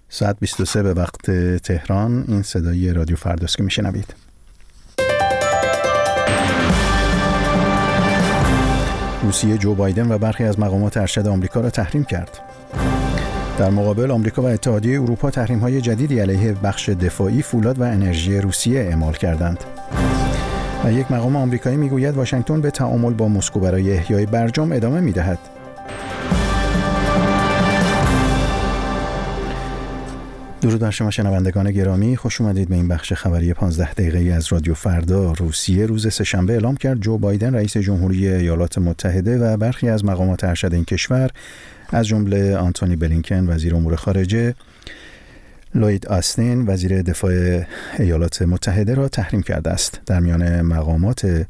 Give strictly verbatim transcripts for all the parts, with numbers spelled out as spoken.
ساعت بیست و سه به وقت تهران. این صدای رادیو فرداست که میشنوید. روسیه جو بایدن و برخی از مقامات ارشد آمریکا را تحریم کرد. در مقابل آمریکا و اتحادیه اروپا تحریم‌های جدیدی علیه بخش دفاعی، فولاد و انرژی روسیه اعمال کردند. و یک مقام آمریکایی میگوید واشنگتن به تعامل با مسکو برای احیای برجام ادامه میدهد. درود بر شما شنوندگان گرامی، خوش اومدید به این بخش خبری پانزده دقیقه‌ای از رادیو فردا. روسیه روز سه‌شنبه اعلام کرد جو بایدن رئیس جمهوری ایالات متحده و برخی از مقامات ارشد این کشور از جمله آنتونی بلینکن وزیر امور خارجه، لوید آستین وزیر دفاع ایالات متحده را تحریم کرده است. در میان مقامات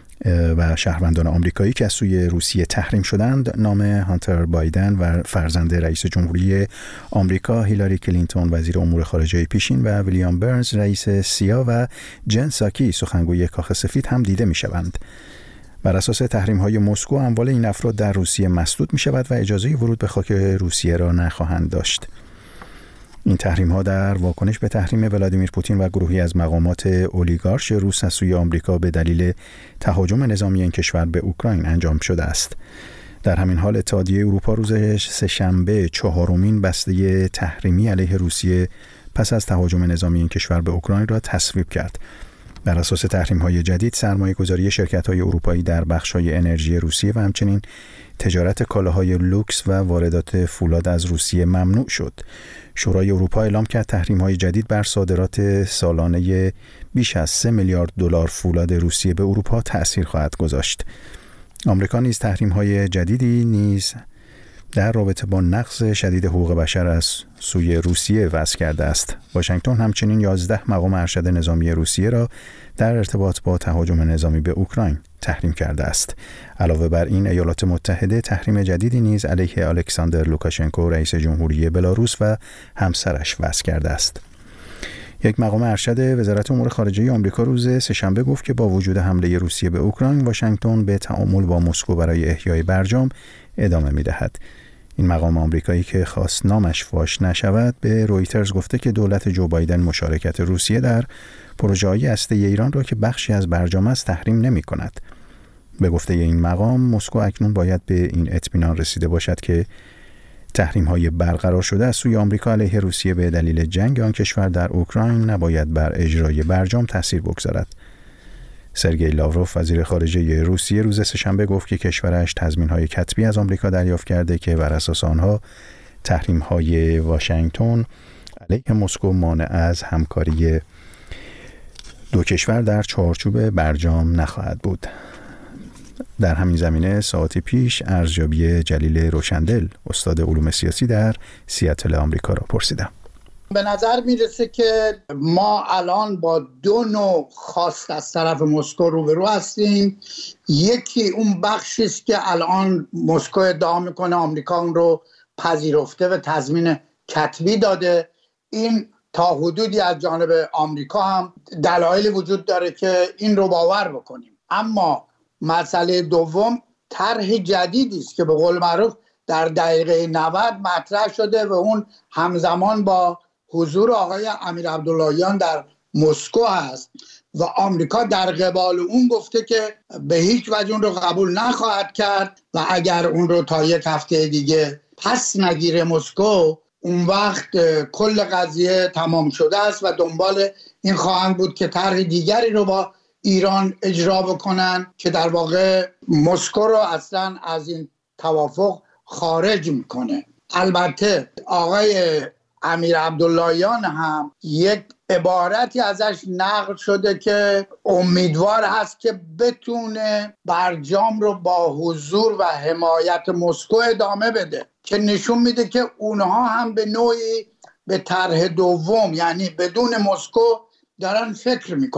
و شهروندان آمریکایی که از سوی روسیه تحریم شدند نام هانتر بایدن و فرزند رئیس جمهوری آمریکا هیلاری کلینتون وزیر امور خارجه پیشین و ویلیام برنز رئیس سیا و جن ساکی سخنگوی کاخ سفید هم دیده می شوند. بر اساس تحریم های مسکو اموال این افراد در روسیه مسدود می شود و اجازه ورود به خاک روسیه را نخواهند داشت. این تحریم ها در واکنش به تحریم ولادیمیر پوتین و گروهی از مقامات اولیگارش روس از سوی آمریکا به دلیل تهاجم نظامی این کشور به اوکراین انجام شده است. در همین حال اتحادیه اروپا روز سه‌شنبه چهارمین بسته تحریمی علیه روسیه پس از تهاجم نظامی این کشور به اوکراین را تصویب کرد. بر اساس تحریم‌های جدید سرمایه‌گذاری شرکت‌های اروپایی در بخش‌های انرژی روسیه و همچنین تجارت کالاهای لوکس و واردات فولاد از روسیه ممنوع شد. شورای اروپا اعلام کرد تحریم‌های جدید بر صادرات سالانه بیش از سه میلیارد دلار فولاد روسیه به اروپا تأثیر خواهد گذاشت. آمریکا نیز تحریم‌های جدیدی نیز در رابطه با نقض شدید حقوق بشر از سوی روسیه وضع کرده است. واشنگتن همچنین یازده مقام ارشد نظامی روسیه را در ارتباط با تهاجم نظامی به اوکراین تحریم کرده است. علاوه بر این ایالات متحده تحریم جدیدی نیز علیه الکساندر لوکاشنکو رئیس جمهوری بلاروس و همسرش وضع کرده است. یک مقام ارشد وزارت امور خارجه آمریکا روز سه‌شنبه گفت که با وجود حمله روسیه به اوکراین واشنگتن به تعامل با مسکو برای احیای برجام ادامه می‌دهد. این مقام آمریکایی که خواست نامش فاش نشود به رویترز گفته که دولت جو بایدن مشارکت روسیه در پروژه‌های هسته‌ای ایران را که بخشی از برجام است تحریم نمی‌کند. به گفته این مقام مسکو اکنون باید به این اطمینان رسیده باشد که تحریم‌های برقرار شده از سوی آمریکا علیه روسیه به دلیل جنگ آن کشور در اوکراین نباید بر اجرای برجام تأثیر بگذارد. سرگئی لاوروف وزیر خارجه روسیه روز سه‌شنبه گفت که کشورش تضمین‌های کتبی از آمریکا دریافت کرده که بر اساس آنها تحریم‌های واشنگتن علیه مسکو مانع از همکاری دو کشور در چارچوب برجام نخواهد بود. در همین زمینه ساعتی پیش ارزیابی جلیل روشندل استاد علوم سیاسی در سیاتل آمریکا را پرسیدم. به نظر میرسه که ما الان با دو نوع خواست از طرف مسکو روبرو هستیم. یکی اون بخشی است که الان مسکو ادعا میکنه آمریکا اون رو پذیرفته و تضمین کتبی داده. این تا حدودی از جانب آمریکا هم دلایلی وجود داره که این رو باور بکنیم. اما مسئله دوم طرح جدیدی است که به قول معروف در دقیقه نود مطرح شده و اون همزمان با حضور آقای امیر عبداللهیان در مسکو هست و آمریکا در قبال اون گفته که به هیچ وجه اون رو قبول نخواهد کرد و اگر اون رو تا یک هفته دیگه پس نگیره مسکو اون وقت کل قضیه تمام شده است و دنبال این خواهند بود که طرح دیگری رو با ایران اجرا بکنن که در واقع مسکو رو اصلا از این توافق خارج میکنه. البته آقای امیر عبداللهیان هم یک عبارتی ازش نقل شده که امیدوار هست که بتونه برجام رو با حضور و حمایت مسکو ادامه بده که نشون میده که اونها هم به نوعی به طرح دوم یعنی بدون مسکو دارن فکر میکنن.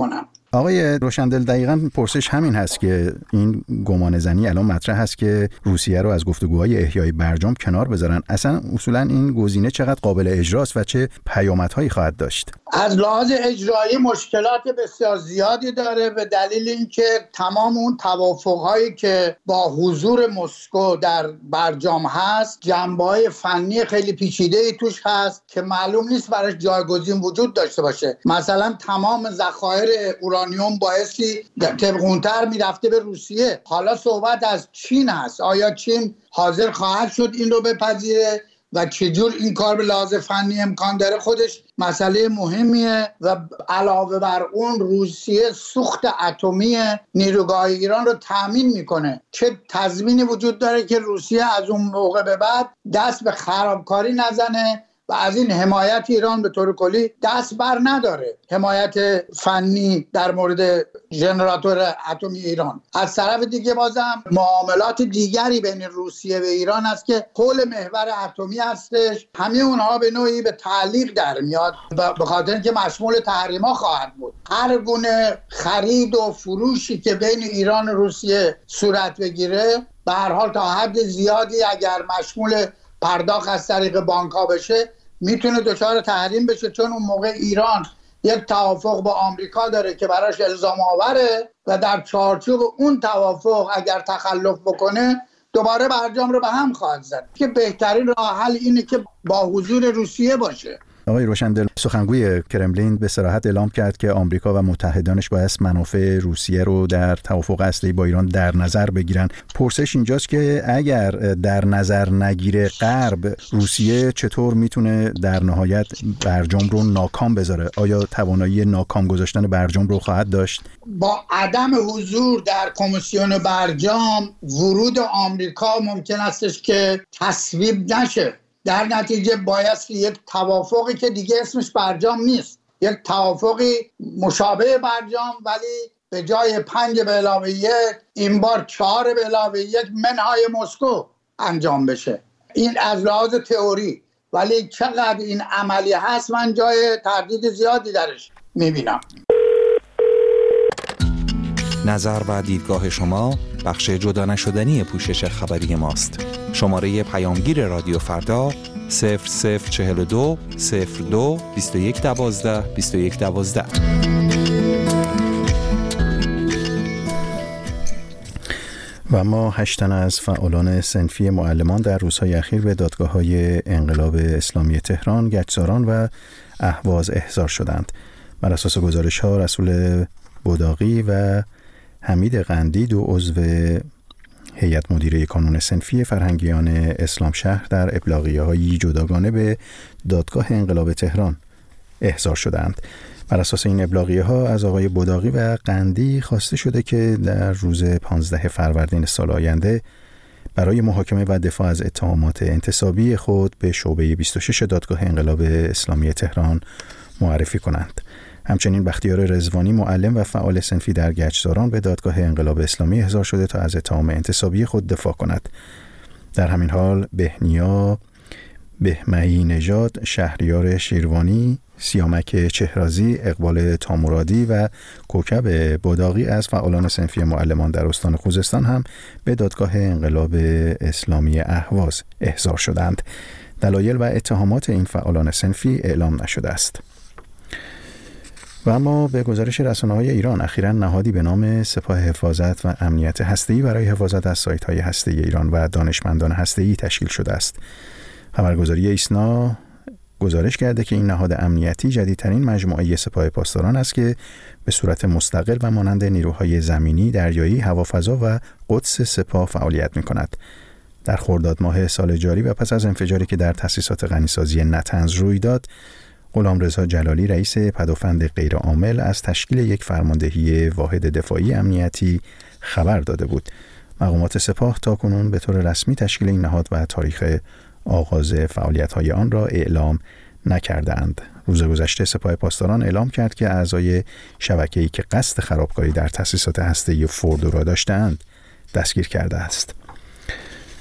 آقای روشندل، دقیقاً پرسش همین هست که این گمان زنی الان مطرح هست که روسیه رو از گفتگوهای احیای برجام کنار بذارن. اصلا اصولاً این گزینه چقدر قابل اجراست و چه پیامدهایی خواهد داشت؟ از لحاظ اجرایی مشکلات بسیار زیادی داره، به دلیل اینکه تمام اون توافق‌هایی که با حضور مسکو در برجام هست جنبه‌های فنی خیلی پیچیده‌ای توش هست که معلوم نیست براش جایگزین وجود داشته باشه. مثلا تمام ذخایر اورانیوم بایستی طبقونتر میرفته به روسیه. حالا صحبت از چین هست. آیا چین حاضر خواهد شد این رو بپذیره و چجور این کار به لحاظ فنی امکان داره؟ خودش مسئله مهمیه. و علاوه بر اون روسیه سوخت اتمی نیروگاه ایران رو تأمین میکنه. چه تضمینی وجود داره که روسیه از اون موقع به بعد دست به خرابکاری نزنه و از این حمایت ایران به طور کلی دست بر نداره، حمایت فنی در مورد ژنراتور اتمی ایران. از طرف دیگه بازم معاملات دیگری بین روسیه و ایران است که حول محور اتمی هستش، همه اونها به نوعی به تعلیق در میاد به خاطر اینکه مشمول تحریما خواهد بود. هر گونه خرید و فروشی که بین ایران و روسیه صورت بگیره به هر حال تا حد زیادی اگر مشمول پرداخت از طریق بانک‌ها بشه میتونه دچار تحریم بشه، چون اون موقع ایران یک توافق با آمریکا داره که براش الزام آوره و در چارچوب اون توافق اگر تخلف بکنه دوباره برجام رو به هم خواهد زد که بهترین راه حل اینه که با حضور روسیه باشه. آقای روشندل، سخنگوی کرملین به صراحت اعلام کرد که آمریکا و متحدانش باید منافع روسیه رو در توافق اصلی با ایران در نظر بگیرن. پرسش اینجاست که اگر در نظر نگیره غرب، روسیه چطور میتونه در نهایت برجام رو ناکام بذاره؟ آیا توانایی ناکام گذاشتن برجام رو خواهد داشت؟ با عدم حضور در کمیسیون برجام ورود آمریکا ممکن استش که تصویب نشه. در نتیجه بایستی یک توافقی که دیگه اسمش برجام نیست، یک توافقی مشابه برجام ولی به جای پنج به علاوه یک این بار چهار به علاوه یک منهای مسکو انجام بشه. این از لحاظ تئوری، ولی چقدر این عملی هست من جای تردید زیادی درش میبینم. نظر و دیدگاه شما بخش جدا نشدنی پوشش خبری ماست. شماره پیامگیر رادیو فردا صفر صفر چهل و دو صفر دو بیست و یک دوازده بیست و یک دوازده. و ما هشت تن از فعالان صنفی معلمان در روزهای اخیر به دادگاه‌های انقلاب اسلامی تهران، گچساران و اهواز احضار شدند. بر اساس گزارش‌ها رسول بوداقی و حمید قندی، دو عضو هیئت مدیره کانون صنفی فرهنگیان اسلام شهر، در ابلاغیه‌های جداگانه به دادگاه انقلاب تهران احضار شدند. بر اساس این ابلاغیه‌ها از آقای بوداقی و قندی خواسته شده که در روز پانزده فروردین سال آینده برای محاکمه و دفاع از اتهامات انتصابی خود به شعبه بیست و شش دادگاه انقلاب اسلامی تهران معرفی کنند. همچنین بختیار رضوانی، معلم و فعال صنفی در گچساران، به دادگاه انقلاب اسلامی احضار شده تا از اتهام انتصابی خود دفاع کند. در همین حال بهنیا بهمهی نژاد، شهریار شیروانی، سیامک چهرازی، اقبال تامرادی و کوکب بوداقی از فعالان صنفی معلمان در استان خوزستان هم به دادگاه انقلاب اسلامی اهواز احضار شدند. دلایل و اتهامات این فعالان صنفی اعلام نشده است. و اما به گزارش رسانه‌های ایران، اخیراً نهادی به نام سپاه حفاظت و امنیت هسته‌ای برای حفاظت از سایت‌های هسته‌ای ایران و دانشمندان هسته‌ای تشکیل شده است. خبرگزاری ایسنا گزارش کرده که این نهاد امنیتی جدیدترین مجموعه سپاه پاسداران است که به صورت مستقل و مانند نیروهای زمینی، دریایی، هوافضا و قدس سپاه فعالیت می‌کند. در خرداد ماه سال جاری و پس از انفجاری که در تأسیسات غنیسازی نطنز روی داد، غلامرضا جلالی، رئیس پدافند غیرعامل، از تشکیل یک فرماندهی واحد دفاعی امنیتی خبر داده بود. مقامات سپاه تاکنون به طور رسمی تشکیل این نهاد و تاریخ آغاز فعالیت‌های آن را اعلام نکردند. روز گذشته سپاه پاسداران اعلام کرد که اعضای شبکه‌ای که قصد خرابکاری در تأسیسات هسته‌ای فوردو را داشتند دستگیر کرده است.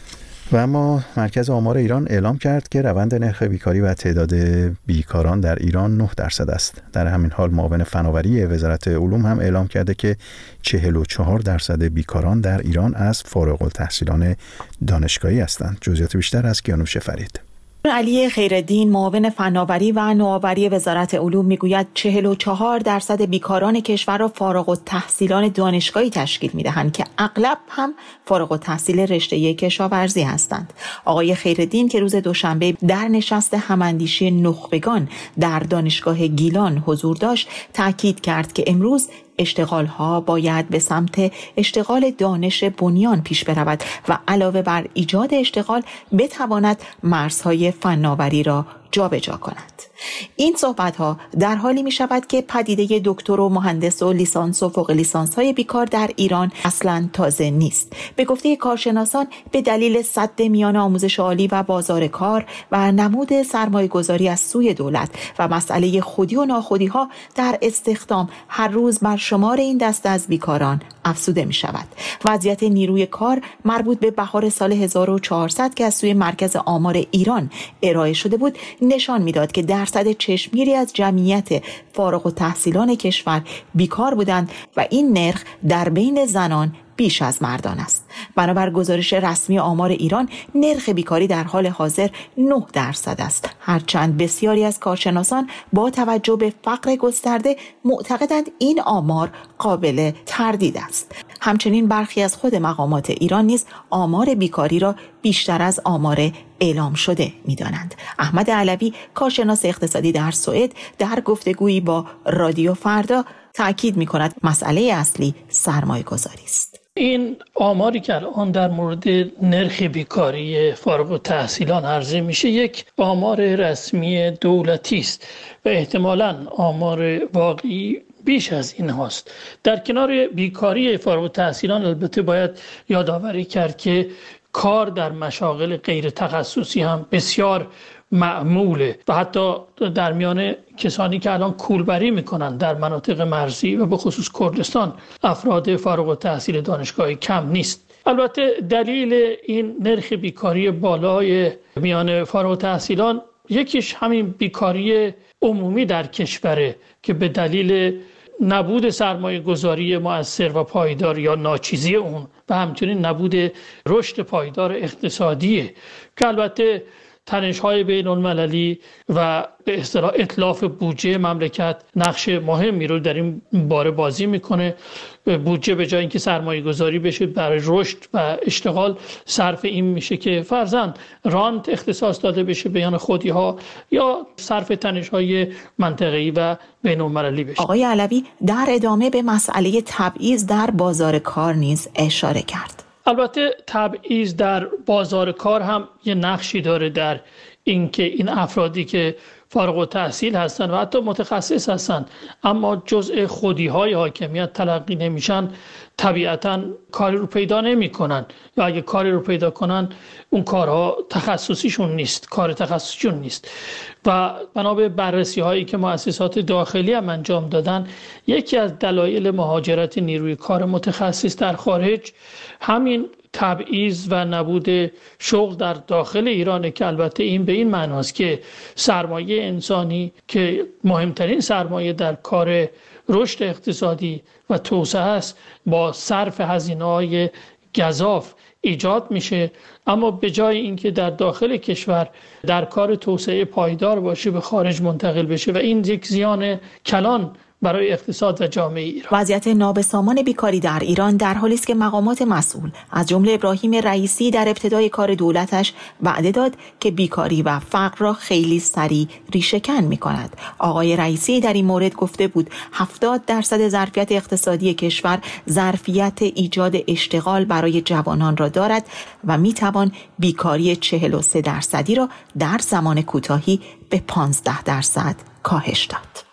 و اما مرکز آمار ایران اعلام کرد که روند نرخ بیکاری و تعداد بیکاران در ایران نه درصد است. در همین حال معاون فناوری وزارت علوم هم اعلام کرده که چهل و چهار درصد بیکاران در ایران از فارغ التحصیلان دانشگاهی هستند. جزئیات بیشتر از کیانوش فرید. علی خیرالدین معاون فناوری و نوآوری وزارت علوم میگوید چهل و چهار درصد بیکاران کشور را فارغ التحصیلان دانشگاهی تشکیل میدهند که اغلب هم فارغ التحصیل رشته کشاورزی هستند. آقای خیرالدین که روز دوشنبه در نشست هماندیشی نخبگان در دانشگاه گیلان حضور داشت تاکید کرد که امروز اشتغال‌ها باید به سمت اشتغال دانش بنیان پیش برود و علاوه بر ایجاد اشتغال بتواند مرزهای فناوری را جابجا کند. این صحبت‌ها در حالی می شود که پدیده دکتر و مهندس و لیسانس و فوق لیسانس های بیکار در ایران اصلاً تازه نیست. به گفته کارشناسان به دلیل سد میان آموزش عالی و بازار کار و نمود سرمایه گذاری از سوی دولت و مسئله خودی و ناخودی ها در استخدام هر روز بر شمار این دسته از بیکاران افزوده می شود. وضعیت نیروی کار مربوط به بهار سال هزار و چهارصد که از سوی مرکز آمار ایران ارائه شده بود نشان میداد که درصد چشمگیری از جمعیت فارغ التحصیلان کشور بیکار بودند و این نرخ در بین زنان بیش از مردان است. بنابر گزارش رسمی آمار ایران نرخ بیکاری در حال حاضر نه درصد است، هرچند بسیاری از کارشناسان با توجه به فقر گسترده معتقدند این آمار قابل تردید است. همچنین برخی از خود مقامات ایران نیز آمار بیکاری را بیشتر از آمار اعلام شده می‌دانند. احمد علوی کارشناس اقتصادی در سوئد در گفتگویی با رادیو فردا تأکید می‌کند مسئله اصلی سرمایه‌گذاری است. این آماری که الان در مورد نرخ بیکاری فارغ التحصیلان عرضه میشه یک آمار رسمی دولتی است و احتمالاً آمار واقعی بیش از این هاست. در کنار بیکاری فارغ التحصیلان البته باید یادآوری کرد که کار در مشاغل غیر تخصصی هم بسیار معموله و حتی در میان کسانی که الان کولبری میکنن در مناطق مرزی و به خصوص کردستان افراد فارغ التحصیل دانشگاهی کم نیست. البته دلیل این نرخ بیکاری بالای میان فارغ التحصیلان یکیش همین بیکاری عمومی در کشوره که به دلیل نبود سرمایه گذاری مؤثر و پایدار یا ناچیزی اون و همچنین نبود رشد پایدار اقتصادیه که البته تنش‌های بین‌المللی و به اصطلاح اتلاف بودجه مملکت نقش مهمی رو در این باره بازی میکنه. بودجه به جای اینکه سرمایه گذاری بشه برای رشد و اشتغال صرف این میشه که فرضاً رانت اختصاص داده بشه بیان خودی‌ها یا صرف تنش‌های منطقه‌ای و بین‌المللی بشه. آقای علوی در ادامه به مسئله تبعیض در بازار کار نیز اشاره کرد. البته تبعیض در بازار کار هم یه نقشی داره در اینکه این افرادی که فارغ التحصیل هستن و حتی متخصص هستن اما جزء خودی‌های حاکمیت تلقی نمیشن طبیعتاً کاری رو پیدا نمی‌کنن یا اگه کاری رو پیدا کنن اون کارها تخصصیشون نیست، کار تخصصیشون نیست. و بنا به بررسی‌هایی که مؤسسات داخلی هم انجام دادن یکی از دلایل مهاجرت نیروی کار متخصص در خارج همین تبعیض و نبود شغل در داخل ایرانه که البته این به این معناست که سرمایه انسانی که مهمترین سرمایه در کار رشد اقتصادی و توسعه است با صرف هزینه‌های گزاف ایجاد میشه، اما به جای اینکه در داخل کشور در کار توسعه پایدار باشه به خارج منتقل بشه و این یک زیان کلان برای اقتصاد و جامعه ایران. وضعیت نابسامان بیکاری در ایران در حالی است که مقامات مسئول از جمله ابراهیم رئیسی در ابتدای کار دولتش وعده داد که بیکاری و فقر را خیلی سریع ریشه‌کن می‌کند. آقای رئیسی در این مورد گفته بود هفتاد درصد ظرفیت اقتصادی کشور ظرفیت ایجاد اشتغال برای جوانان را دارد و می‌توان بیکاری چهل و سه درصدی را در زمان کوتاهی به پانزده درصد کاهش داد.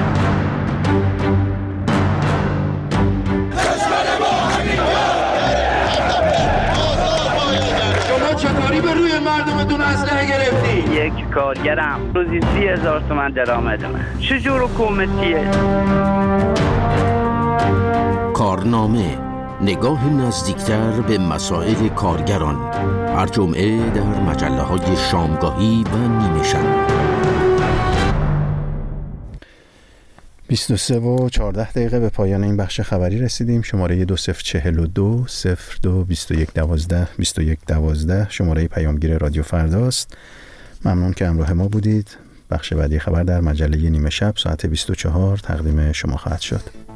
چطوری به روی مردمتون اسلحه گرفتی؟ یک کارگرم روزی سی هزار تومن درآمدمه. چجور حکومتیه؟ کارنامه نگاه نزدیکتر به مسائل کارگران، هر جمعه در مجله های شامگاهی و نیمه شب. بیست و سه و چهارده دقیقه به پایان این بخش خبری رسیدیم. شماره دو صفر چهل و دو صفر دو بیست و یک دوازده بیست و یک دوازده شماره پیامگیر رادیو فرداست. ممنون که همراه ما بودید. بخش بعدی خبر در مجله نیمه شب ساعت بیست و چهار تقدیم شما خواهد شد.